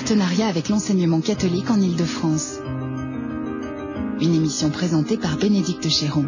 partenariat avec l'enseignement catholique en Île-de-France. Une émission présentée par Bénédicte Chéron.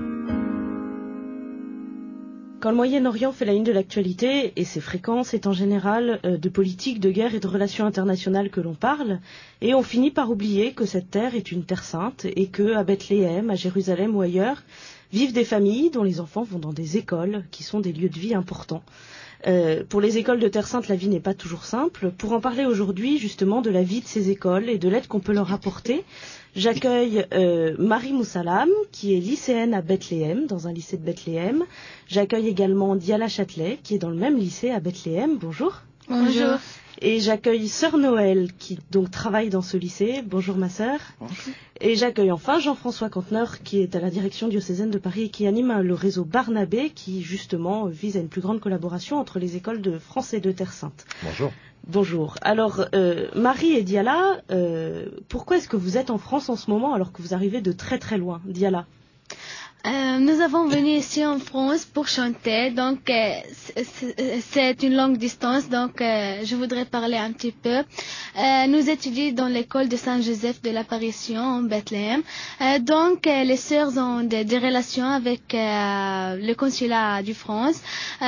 Quand le Moyen-Orient fait la une de l'actualité, et c'est fréquent, c'est en général de politique, de guerre et de relations internationales que l'on parle, et on finit par oublier que cette terre est une terre sainte, et que à Bethléem, à Jérusalem ou ailleurs, vivent des familles dont les enfants vont dans des écoles, qui sont des lieux de vie importants. Pour les écoles de Terre Sainte, la vie n'est pas toujours simple. Pour en parler aujourd'hui, justement, de la vie de ces écoles et de l'aide qu'on peut leur apporter, j'accueille Marie Moussalam, qui est lycéenne à Bethléem, dans un lycée de Bethléem. J'accueille également Diala Châtelet, qui est dans le même lycée à Bethléem. Bonjour. Bonjour. Et j'accueille Sœur Noël, qui donc travaille dans ce lycée. Bonjour ma sœur. Bonjour. Et j'accueille enfin Jean-François Canteneur, qui est à la direction diocésaine de Paris et qui anime le réseau Barnabé, qui justement vise à une plus grande collaboration entre les écoles de France et de Terre Sainte. Bonjour. Bonjour. Alors, Marie et Diala, pourquoi est-ce que vous êtes en France en ce moment alors que vous arrivez de très très loin, Diala? Nous avons venu ici en France pour chanter, donc c'est une longue distance, donc je voudrais parler un petit peu. Nous étudions dans l'école de Saint-Joseph de l'Apparition en Bethléem. Donc les sœurs ont des relations avec le consulat du France.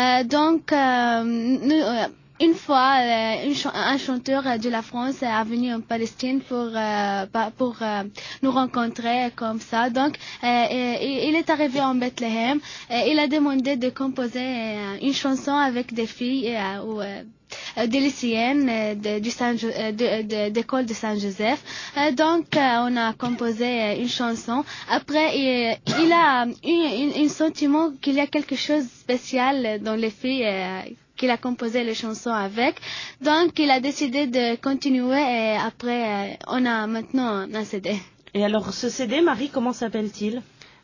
Une fois, un chanteur de la France est venu en Palestine pour nous rencontrer comme ça. Donc, il est arrivé en Bethléem. Il a demandé de composer une chanson avec des filles des lycéennes d'école de Saint-Joseph. Donc, on a composé une chanson. Après, il a eu un sentiment qu'il y a quelque chose de spécial dans les filles qu'il a composé les chansons avec. Donc, il a décidé de continuer et après, on a maintenant un CD. Et alors, ce CD, Marie, comment s'appelle-t-il?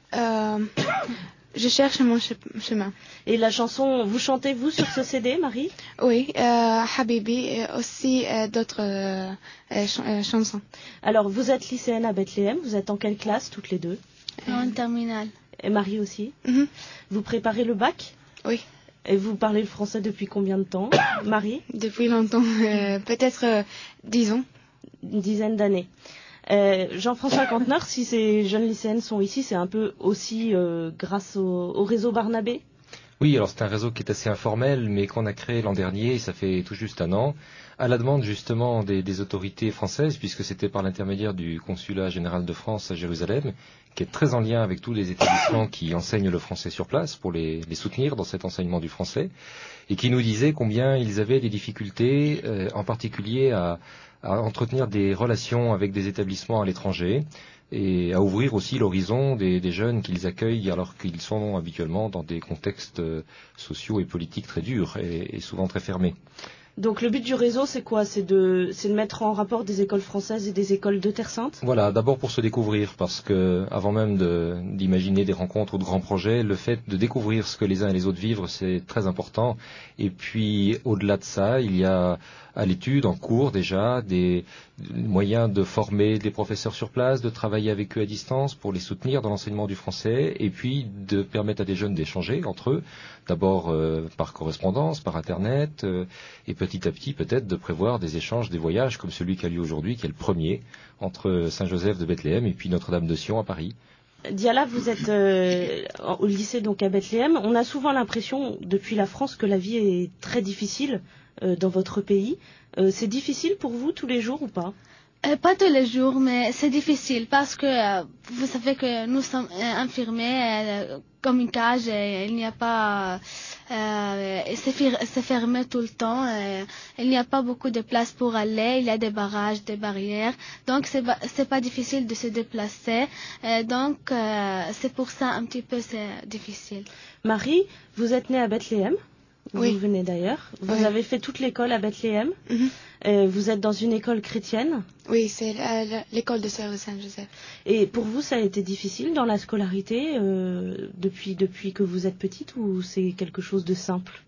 Je cherche mon chemin. Et la chanson, vous chantez-vous sur ce CD, Marie? Oui, Habibi et aussi d'autres chansons. Alors, vous êtes lycéenne à Bethléem, vous êtes en quelle classe toutes les deux? En terminale. Et Marie aussi? Mm-hmm. Vous préparez le bac? Oui. Et vous parlez le français depuis combien de temps, Marie? Depuis longtemps, peut-être 10 ans. Une dizaine d'années. Jean-François Canteneur, si ces jeunes lycéennes sont ici, c'est un peu aussi grâce au réseau Barnabé? Oui, alors c'est un réseau qui est assez informel, mais qu'on a créé l'an dernier, ça fait tout juste un an, à la demande justement des autorités françaises, puisque c'était par l'intermédiaire du consulat général de France à Jérusalem, qui est très en lien avec tous les établissements qui enseignent le français sur place, pour les soutenir dans cet enseignement du français, et qui nous disaient combien ils avaient des difficultés, en particulier à entretenir des relations avec des établissements à l'étranger, et à ouvrir aussi l'horizon des jeunes qu'ils accueillent alors qu'ils sont habituellement dans des contextes sociaux et politiques très durs et souvent très fermés. Donc le but du réseau, c'est quoi? C'est de mettre en rapport des écoles françaises et des écoles de Terre Sainte? Voilà, d'abord pour se découvrir, parce que avant même d'imaginer des rencontres ou de grands projets, le fait de découvrir ce que les uns et les autres vivent, c'est très important. Et puis au-delà de ça, il y a à l'étude, en cours déjà, des moyens de former des professeurs sur place, de travailler avec eux à distance pour les soutenir dans l'enseignement du français, et puis de permettre à des jeunes d'échanger entre eux, d'abord par correspondance, par Internet, et petit à petit peut-être de prévoir des échanges, des voyages comme celui qui a lieu aujourd'hui, qui est le premier, entre Saint-Joseph de Bethléem et puis Notre-Dame de Sion à Paris. Diala, vous êtes au lycée donc à Bethléem. On a souvent l'impression depuis la France que la vie est très difficile dans votre pays. C'est difficile pour vous tous les jours ou pas? Pas tous les jours, mais c'est difficile parce que vous savez que nous sommes enfermés comme une cage et il n'y a pas... c'est fermé tout le temps. Il n'y a pas beaucoup de place pour aller. Il y a des barrages, des barrières. Donc, c'est pas difficile de se déplacer. Donc, c'est pour ça un petit peu c'est difficile. Marie, vous êtes née à Bethléem. Oui. Vous venez d'ailleurs. Vous Oui. avez fait toute l'école à Bethléem. Mm-hmm. Vous êtes dans une école chrétienne. Oui, c'est l'école de Sœur de Saint-Joseph. Et pour vous, ça a été difficile dans la scolarité depuis que vous êtes petite, ou c'est quelque chose de simple?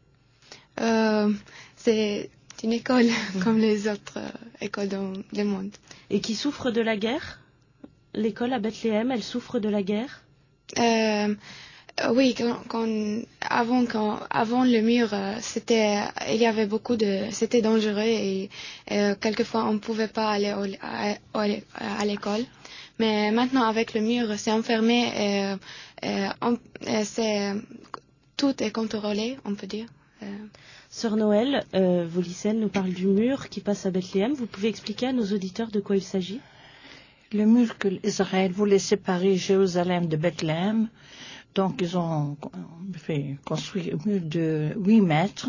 C'est une école comme les autres écoles dans le monde. Et qui souffre de la guerre? L'école à Bethléem, elle souffre de la guerre? Oui, avant le mur, il y avait c'était dangereux et quelquefois on ne pouvait pas aller à l'école. Mais maintenant avec le mur, c'est enfermé tout est contrôlé, on peut dire. Sœur Noël, vos lycéennes nous parlent du mur qui passe à Bethléem. Vous pouvez expliquer à nos auditeurs de quoi il s'agit? Le mur que Israël voulait séparer Jérusalem de Bethléem. Donc, ils ont construit un mur de 8 mètres.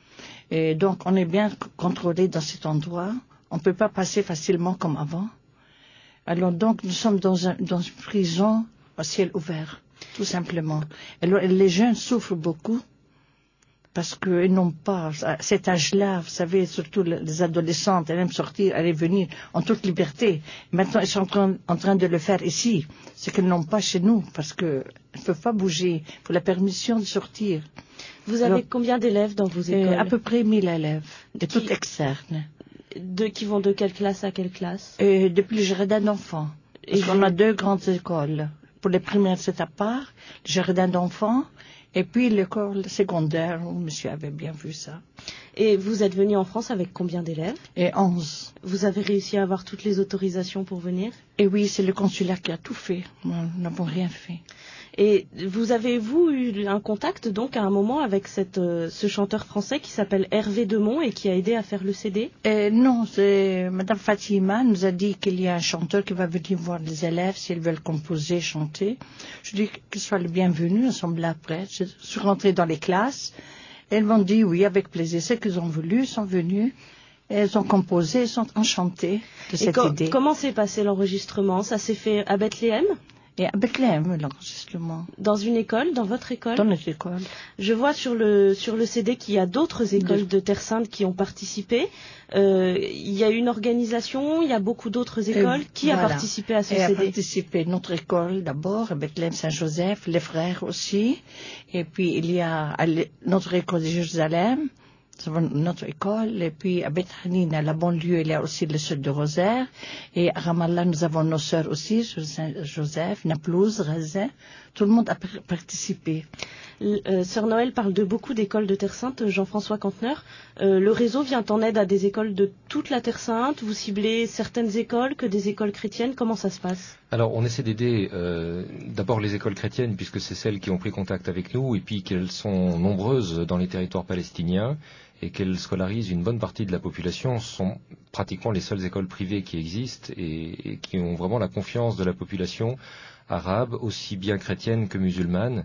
Et donc, on est bien contrôlé dans cet endroit. On ne peut pas passer facilement comme avant. Alors, donc, nous sommes dans une prison à ciel ouvert, tout simplement. Alors, les jeunes souffrent beaucoup parce qu'ils n'ont pas, à cet âge-là, vous savez, surtout les adolescentes, elles aiment sortir, aller venir en toute liberté. Maintenant, elles sont en train de le faire ici, ce qu'elles n'ont pas chez nous, parce qu'elles ne peuvent pas bouger pour la permission de sortir. Vous avez combien d'élèves dans vos écoles? À peu près 1000 élèves, toutes externes. Qui vont de quelle classe à quelle classe? Depuis le jardin d'enfants. Parce qu'on a 2 grandes écoles. Pour les primaires, c'est à part, le jardin d'enfants, et puis l'école secondaire, où monsieur avait bien vu ça. Et vous êtes venu en France avec combien d'élèves? 11. Vous avez réussi à avoir toutes les autorisations pour venir? Et oui, c'est le consulat qui a tout fait. Nous n'avons rien fait. Et vous eu un contact donc à un moment avec ce chanteur français qui s'appelle Hervé Demont et qui a aidé à faire le CD? Non, Madame Fatima nous a dit qu'il y a un chanteur qui va venir voir les élèves s'ils veulent composer, chanter. Je dis qu'ils soient le bienvenu, nous sommes là après. Je suis rentrée dans les classes. Elles m'ont dit oui, avec plaisir. Ceux qu'ils ont voulu sont venus. Elles ont composé, elles sont enchantées de cette idée. Comment s'est passé l'enregistrement? Ça s'est fait à Bethléem? Et à Bethléem, l'enregistrement. Dans une école, dans votre école? Dans notre école. Je vois sur le CD qu'il y a d'autres écoles de Terre Sainte qui ont participé. Il y a une organisation, il y a beaucoup d'autres écoles. Qui a participé à ce CD? A participé notre école d'abord, à Bethléem Saint-Joseph, les frères aussi. Et puis il y a notre école de Jérusalem. Notre école, et puis à Bethany, à la banlieue, il y a aussi les sœurs de Rosaire, et à Ramallah, nous avons nos sœurs aussi, Saint-Joseph, Naplouse, Razin, tout le monde a participé. Sœur Noël parle de beaucoup d'écoles de Terre Sainte, Jean-François Canteneur. Le réseau vient en aide à des écoles de toute la Terre Sainte, vous ciblez certaines écoles que des écoles chrétiennes, comment ça se passe? Alors on essaie d'aider d'abord les écoles chrétiennes puisque c'est celles qui ont pris contact avec nous et puis qu'elles sont nombreuses dans les territoires palestiniens et qu'elles scolarisent une bonne partie de la population. Ce sont pratiquement les seules écoles privées qui existent et qui ont vraiment la confiance de la population arabe, aussi bien chrétienne que musulmane,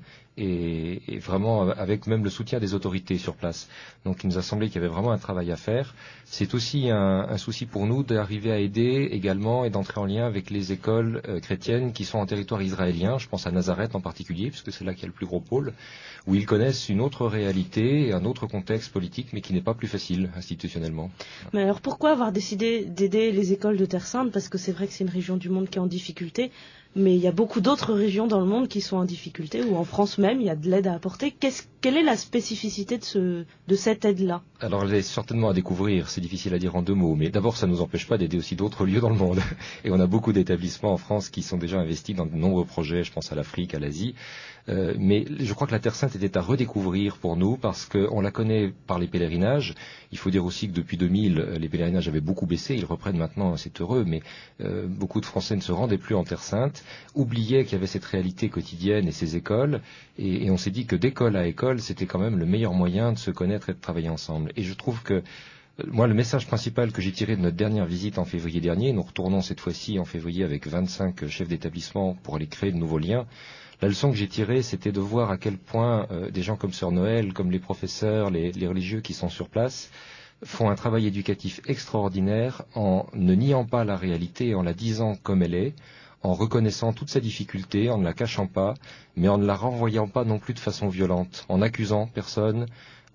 et vraiment avec même le soutien des autorités sur place. Donc il nous a semblé qu'il y avait vraiment un travail à faire. C'est aussi un souci pour nous d'arriver à aider également et d'entrer en lien avec les écoles chrétiennes qui sont en territoire israélien. Je pense à Nazareth en particulier, puisque c'est là qu'il y a le plus gros pôle, où ils connaissent une autre réalité et un autre contexte politique, mais qui n'est pas plus facile institutionnellement. Mais alors pourquoi avoir décidé d'aider les écoles de Terre Sainte? Parce que c'est vrai que c'est une région du monde qui est en difficulté, mais il y a beaucoup d'autres régions dans le monde qui sont en difficulté, ou en France même, il y a de l'aide à apporter. Quelle est la spécificité de cette aide-là? Alors elle est certainement à découvrir, c'est difficile à dire en 2 mots, mais d'abord ça ne nous empêche pas d'aider aussi d'autres lieux dans le monde. Et on a beaucoup d'établissements en France qui sont déjà investis dans de nombreux projets, je pense à l'Afrique, à l'Asie. Mais je crois que la Terre Sainte était à redécouvrir pour nous parce qu'on la connaît par les pèlerinages. Il faut dire aussi que depuis 2000, les pèlerinages avaient beaucoup baissé, ils reprennent maintenant, c'est heureux, mais beaucoup de Français ne se rendaient plus en Terre Sainte, oubliaient qu'il y avait cette réalité quotidienne et ces écoles, et on s'est dit que d'école à école, c'était quand même le meilleur moyen de se connaître et de travailler ensemble. Et je trouve que moi, le message principal que j'ai tiré de notre dernière visite en février dernier, nous retournons cette fois-ci en février avec 25 chefs d'établissement pour aller créer de nouveaux liens. La leçon que j'ai tirée, c'était de voir à quel point des gens comme Sœur Noël, comme les professeurs, les religieux qui sont sur place, font un travail éducatif extraordinaire en ne niant pas la réalité, en la disant comme elle est, en reconnaissant toute sa difficulté, en ne la cachant pas, mais en ne la renvoyant pas non plus de façon violente, en accusant personne,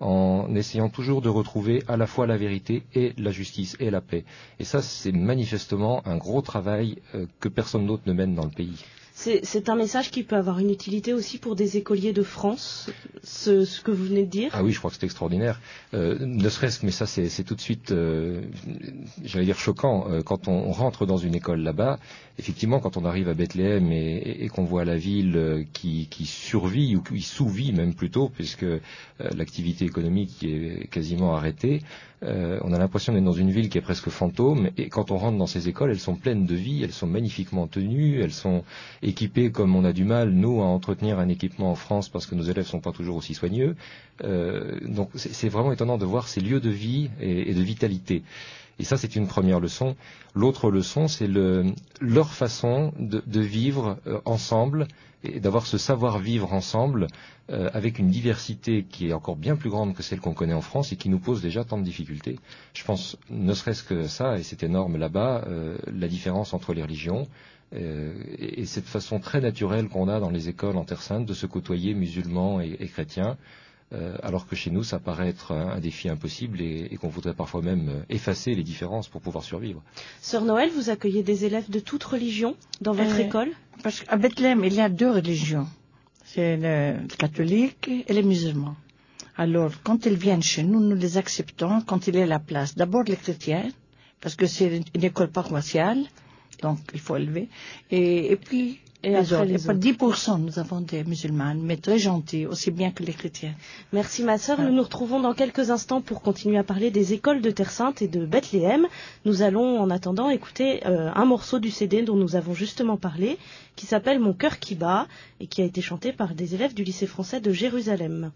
en essayant toujours de retrouver à la fois la vérité et la justice et la paix. Et ça, c'est manifestement un gros travail que personne d'autre ne mène dans le pays. C'est un message qui peut avoir une utilité aussi pour des écoliers de France, ce que vous venez de dire. Ah oui, je crois que c'est extraordinaire. Ne serait-ce que, mais ça c'est tout de suite, j'allais dire choquant, quand on rentre dans une école là-bas, effectivement quand on arrive à Bethléem et qu'on voit la ville qui survit ou qui sous-vit même plutôt, puisque l'activité économique est quasiment arrêtée, on a l'impression d'être dans une ville qui est presque fantôme, et quand on rentre dans ces écoles, elles sont pleines de vie, elles sont magnifiquement tenues, elles sont équipées comme on a du mal, nous, à entretenir un équipement en France parce que nos élèves sont pas toujours aussi soigneux. Donc c'est vraiment étonnant de voir ces lieux de vie et de vitalité. Et ça, c'est une première leçon. L'autre leçon, c'est leur façon de vivre ensemble et d'avoir ce savoir-vivre ensemble avec une diversité qui est encore bien plus grande que celle qu'on connaît en France et qui nous pose déjà tant de difficultés. Je pense, ne serait-ce que ça, et c'est énorme là-bas, la différence entre les religions et cette façon très naturelle qu'on a dans les écoles en Terre Sainte de se côtoyer musulmans et chrétiens. Alors que chez nous, ça paraît être un défi impossible et qu'on voudrait parfois même effacer les différences pour pouvoir survivre. Sœur Noël, vous accueillez des élèves de toute religion dans votre école? Parce qu'à Bethléem, il y a 2 religions. C'est le catholique et les musulmans. Alors, quand ils viennent chez nous, nous les acceptons quand il y a la place. D'abord les chrétiens, parce que c'est une école paroissiale, donc il faut élever. Et puis... Et après les autres. 10% nous avons des musulmanes, mais très gentils, aussi bien que les chrétiens. Merci ma sœur, nous nous retrouvons dans quelques instants pour continuer à parler des écoles de Terre Sainte et de Bethléem. Nous allons en attendant écouter un morceau du CD dont nous avons justement parlé, qui s'appelle Mon cœur qui bat, et qui a été chanté par des élèves du lycée français de Jérusalem.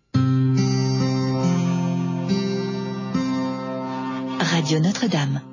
Radio Notre-Dame.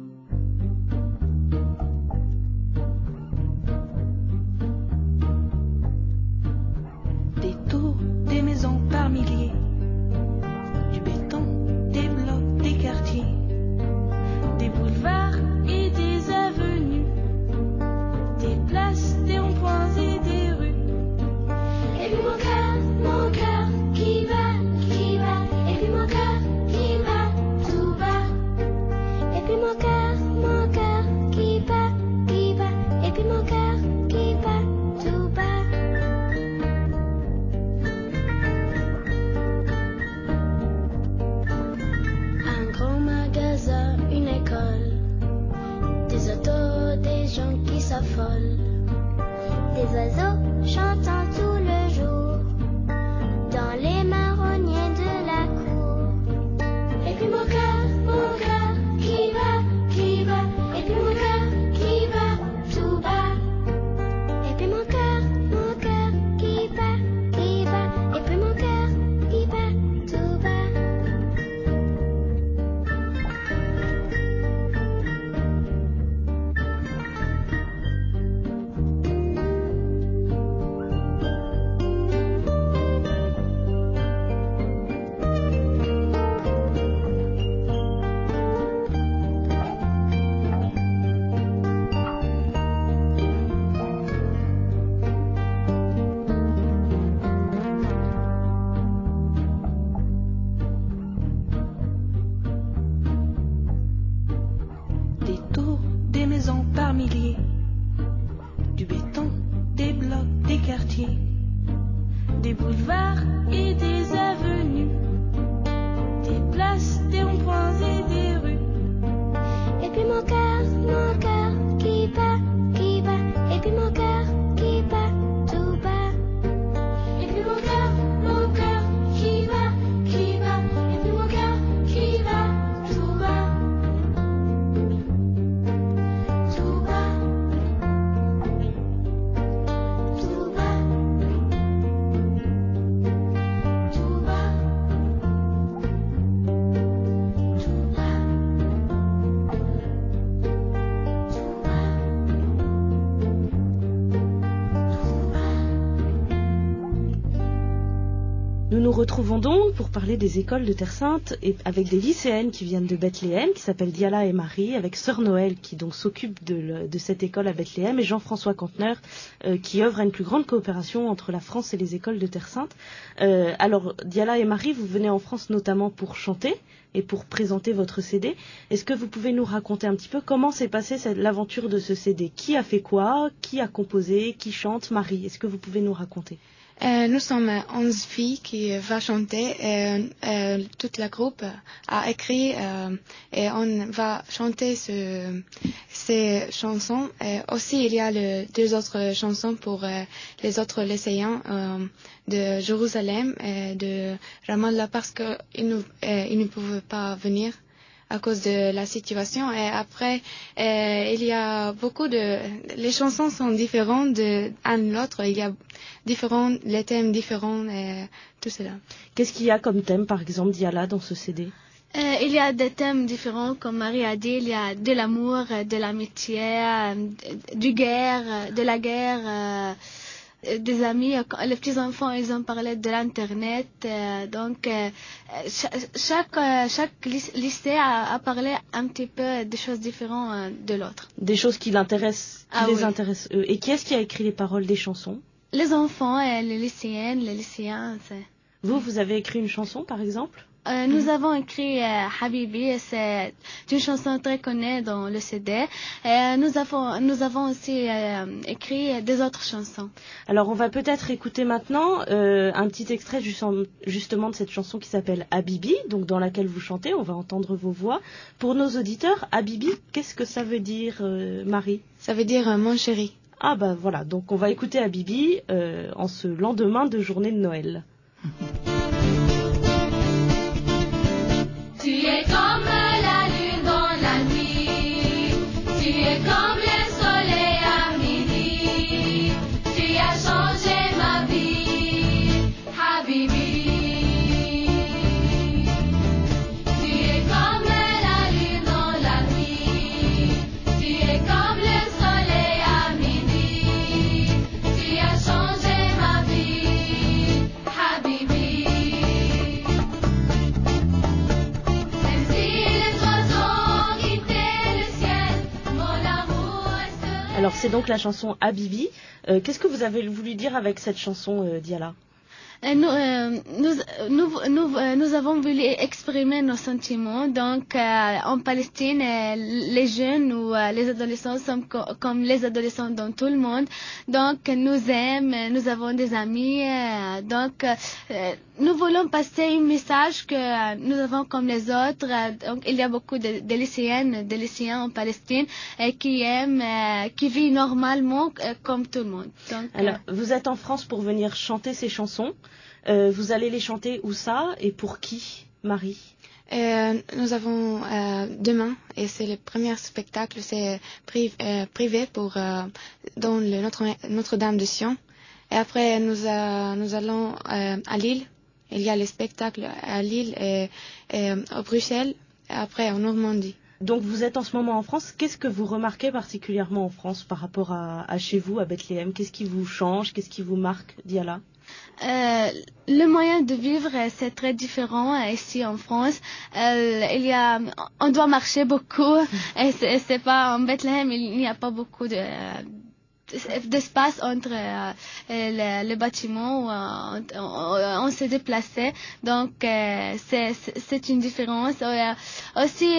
Des maisons par milliers, du béton, des blocs, des quartiers, des boulevards et des avenues, des places, des ronds-points et des rues. Et puis mon cœur qui bat, et puis mon cœur qui bat tout bas. Et puis mon cœur qui bat, et puis mon cœur qui bat tout bas. Une école, des autos, des gens qui s'affolent, des oiseaux chantant tout le jour dans les marronniers de la cour. Et puis mon cœur qui bat, et puis mon cœur qui bat tout bas. Et puis mon cœur qui bat, et puis mon cœur qui bat tout bas. retrouvons donc pour parler des écoles de Terre Sainte et avec des lycéennes qui viennent de Bethléem, qui s'appellent Diala et Marie, avec Sœur Noël qui donc s'occupe de cette école à Bethléem, et Jean-François Canteneur qui œuvre à une plus grande coopération entre la France et les écoles de Terre Sainte. Alors Diala et Marie, vous venez en France notamment pour chanter et pour présenter votre CD. Est-ce que vous pouvez nous raconter un petit peu comment s'est passée l'aventure de ce CD? Qui a fait quoi? Qui a composé? Qui chante? Marie, est-ce que vous pouvez nous raconter? Nous sommes 11 filles qui vont chanter. Toute la groupe a écrit et on va chanter ces chansons. Aussi, il y a deux autres chansons pour les autres lycéens de Jérusalem et de Ramallah parce qu'ils ne pouvaient pas venir à cause de la situation. Et après, il y a les chansons sont différentes de l'autre. Il y a les thèmes différents et tout cela. Qu'est-ce qu'il y a comme thème, par exemple, Diala, dans ce CD? Il y a des thèmes différents, comme Marie a dit. Il y a de l'amour, de l'amitié, de la guerre, des amis. Les petits enfants, ils ont parlé de l'internet. Donc, chaque lycée a parlé un petit peu de choses différentes de l'autre. Des choses qui l'intéressent, les intéressent eux. Et qui est-ce qui a écrit les paroles des chansons? Les enfants, les lycéennes, les lycéens. Vous avez écrit une chanson, par exemple? Nous avons écrit Habibi, c'est une chanson très connue dans le CD. Nous avons aussi écrit des autres chansons. Alors on va peut-être écouter maintenant un petit extrait justement de cette chanson qui s'appelle Habibi, donc dans laquelle vous chantez. On va entendre vos voix. Pour nos auditeurs, Habibi, qu'est-ce que ça veut dire, Marie? Ça veut dire mon chéri. Ah bah voilà, donc on va écouter Habibi en ce lendemain de journée de Noël. Tu es comme la lune dans la nuit, tu es comme le soleil à midi, tu as changé ma vie, Habibi. Tu es comme la lune dans la nuit, tu es comme le soleil à midi, tu as changé ma vie, Habibi. Alors c'est donc la chanson Habibi. Qu'est-ce que vous avez voulu dire avec cette chanson, Diala? Nous avons voulu exprimer nos sentiments. Donc, en Palestine, les jeunes ou les adolescents sont comme les adolescents dans tout le monde. Donc, nous aimons, nous avons des amis. Donc, nous voulons passer un message que nous avons comme les autres. Donc, il y a beaucoup de lycéennes, de lycéens en Palestine qui aiment, qui vivent normalement comme tout le monde. Donc, alors, vous êtes en France pour venir chanter ces chansons. Vous allez les chanter où ça et pour qui, Marie? Nous avons demain, et c'est le premier spectacle, c'est privé pour dans le Notre-Dame de Sion. Et après, nous allons à Lille. Il y a les spectacles à Lille et à Bruxelles, et après en Normandie. Donc vous êtes en ce moment en France. Qu'est-ce que vous remarquez particulièrement en France par rapport à chez vous, à Bethléem? Qu'est-ce qui vous change? Qu'est-ce qui vous marque, Diala? Le moyen de vivre, c'est très différent ici en France. On doit marcher beaucoup. Et c'est pas en Bethléem, il n'y a pas beaucoup d'espace entre les bâtiments où on s'est déplacé. Donc c'est une différence. Aussi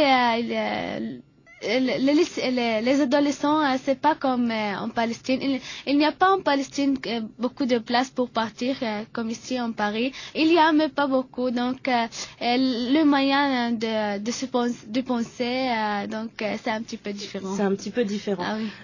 les adolescents, c'est pas comme en Palestine. Il n'y a pas en Palestine beaucoup de places pour partir comme ici en Paris. Il y a mais pas beaucoup. Donc le moyen de penser, donc c'est un petit peu différent. C'est un petit peu différent. Ah oui.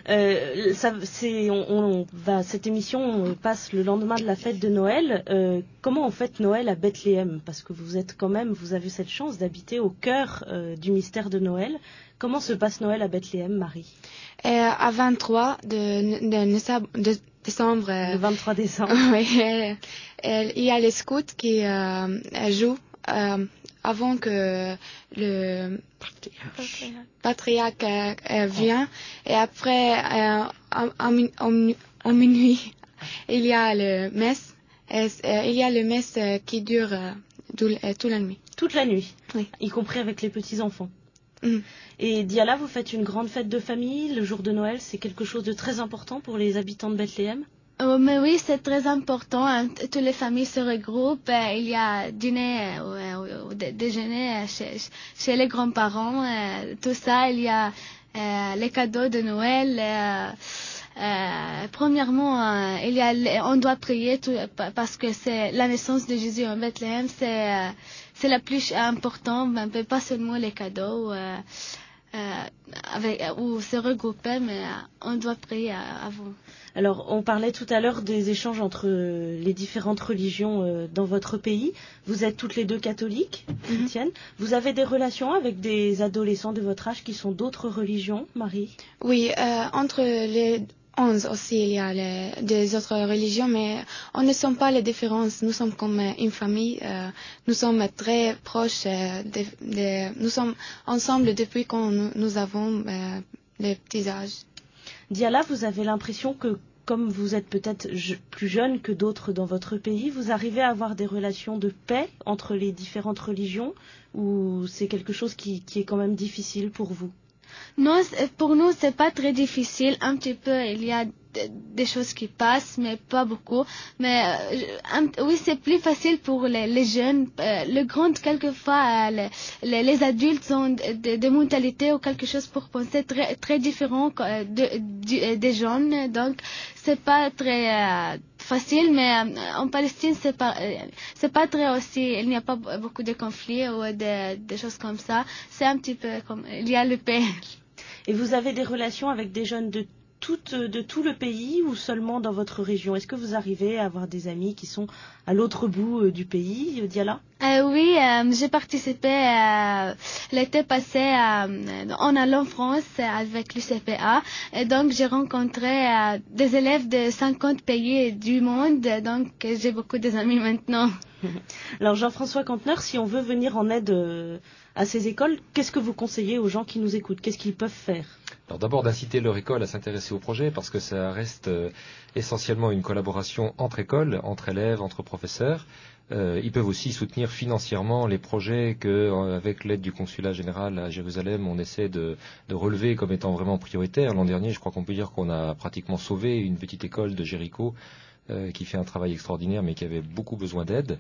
Cette émission passe le lendemain de la fête de Noël. Comment on fête Noël à Bethléem? Parce que vous avez cette chance d'habiter au cœur du mystère de Noël. Comment se passe Noël à Bethléem, Marie? À 23 de décembre. Le 23 décembre. Oui, il y a les scouts qui jouent avant que le patriarche vienne. Et après, en minuit, il y a le messe. Il y a le messe qui dure toute la nuit. Toute la nuit, Oui. y compris avec les petits-enfants. Mm. Et Diala, vous faites une grande fête de famille. Le jour de Noël, c'est quelque chose de très important pour les habitants de Bethléem. Mais oui, c'est très important. Toutes les familles se regroupent. Il y a dîner ou déjeuner chez les grands-parents. Tout ça, il y a les cadeaux de Noël. Premièrement, on doit prier parce que c'est la naissance de Jésus en Bethléem. C'est la plus importante, mais pas seulement les cadeaux ou se regrouper, mais on doit prier avant. Alors, on parlait tout à l'heure des échanges entre les différentes religions dans votre pays. Vous êtes toutes les deux catholiques, chrétiennes. Vous avez des relations avec des adolescents de votre âge qui sont d'autres religions, Marie? Oui, entre les 11 aussi, il y a des autres religions, mais on ne sent pas les différences. Nous sommes comme une famille. Nous sommes très proches. Nous sommes ensemble depuis quand nous avons les petits âges. Diala, vous avez l'impression que, comme vous êtes peut-être plus jeune que d'autres dans votre pays, vous arrivez à avoir des relations de paix entre les différentes religions, ou c'est quelque chose qui est quand même difficile pour vous? Non, pour nous, c'est pas très difficile. Un petit peu, il y a des choses qui passent, mais pas beaucoup. Mais oui, c'est plus facile pour les jeunes. Le grand, quelquefois, les adultes ont des mentalités ou quelque chose pour penser très, très différent des jeunes. Donc, c'est pas très facile, mais en Palestine, c'est pas très aussi. Il n'y a pas beaucoup de conflits ou des choses comme ça. C'est un petit peu comme il y a le paix. Et vous avez des relations avec des jeunes de tout le pays ou seulement dans votre région? Est-ce que vous arrivez à avoir des amis qui sont à l'autre bout du pays, Diala? Oui, j'ai participé l'été passé en allant en France avec l'UCPA. Et donc, j'ai rencontré des élèves de 50 pays du monde. Donc, j'ai beaucoup d'amis maintenant. Alors, Jean-François Cantner, si on veut venir en aide à ces écoles, qu'est-ce que vous conseillez aux gens qui nous écoutent? Qu'est-ce qu'ils peuvent faire? Alors d'abord d'inciter leur école à s'intéresser au projet parce que ça reste essentiellement une collaboration entre écoles, entre élèves, entre professeurs. Ils peuvent aussi soutenir financièrement les projets qu'avec l'aide du consulat général à Jérusalem, on essaie de relever comme étant vraiment prioritaires. L'an dernier, je crois qu'on peut dire qu'on a pratiquement sauvé une petite école de Jéricho qui fait un travail extraordinaire mais qui avait beaucoup besoin d'aide.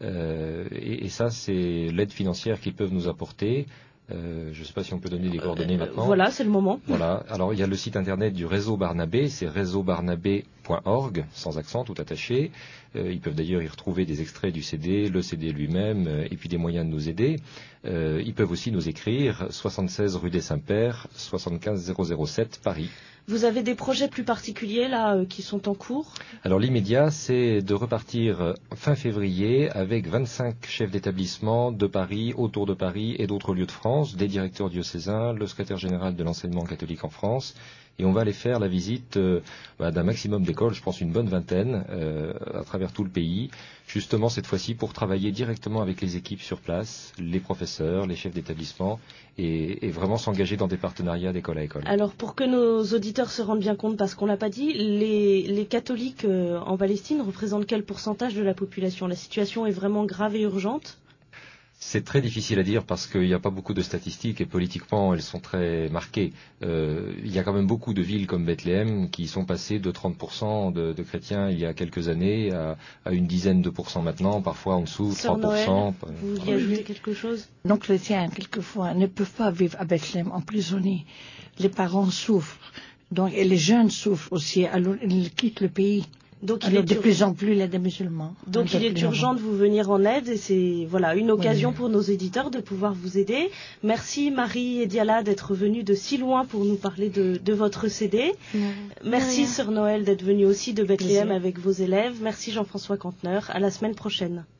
Et ça, c'est l'aide financière qu'ils peuvent nous apporter. Je ne sais pas si on peut donner des coordonnées maintenant. Voilà, c'est le moment. Voilà. Alors, il y a le site internet du réseau Barnabé, c'est réseaubarnabé.org, sans accent, tout attaché. Ils peuvent d'ailleurs y retrouver des extraits du CD, le CD lui-même, et puis des moyens de nous aider. Ils peuvent aussi nous écrire 76 rue des Saints-Pères, 75 007 Paris. Vous avez des projets plus particuliers là qui sont en cours? Alors l'immédiat, c'est de repartir fin février avec 25 chefs d'établissement de Paris, autour de Paris et d'autres lieux de France, des directeurs diocésains, le secrétaire général de l'enseignement catholique en France. Et on va aller faire la visite d'un maximum d'écoles, je pense une bonne vingtaine, à travers tout le pays, justement cette fois-ci pour travailler directement avec les équipes sur place, les professeurs, les chefs d'établissement, et vraiment s'engager dans des partenariats d'école à école. Alors pour que nos auditeurs se rendent bien compte, parce qu'on l'a pas dit, les catholiques en Palestine représentent quel pourcentage de la population? La situation est vraiment grave et urgente? C'est très difficile à dire parce qu'il n'y a pas beaucoup de statistiques et politiquement elles sont très marquées. Il y a quand même beaucoup de villes comme Bethléem qui sont passées de 30% de chrétiens il y a quelques années à une dizaine de pourcents maintenant, parfois en dessous, 3%. Sœur Noël, vous y ajoutez quelque chose? Les chrétiens, quelquefois, ne peuvent pas vivre à Bethléem emprisonnés. Les parents souffrent. Donc, et les jeunes souffrent aussi. Alors, ils quittent le pays. Donc, alors, de plus en plus, il y a des musulmans. Donc, il est urgent de vous venir en aide et c'est voilà une occasion pour nos éditeurs de pouvoir vous aider. Merci Marie et Diala d'être venues de si loin pour nous parler de votre CD. Merci Sœur Noël d'être venue aussi de Bethléem avec vos élèves. Merci Jean-François Cantner. À la semaine prochaine.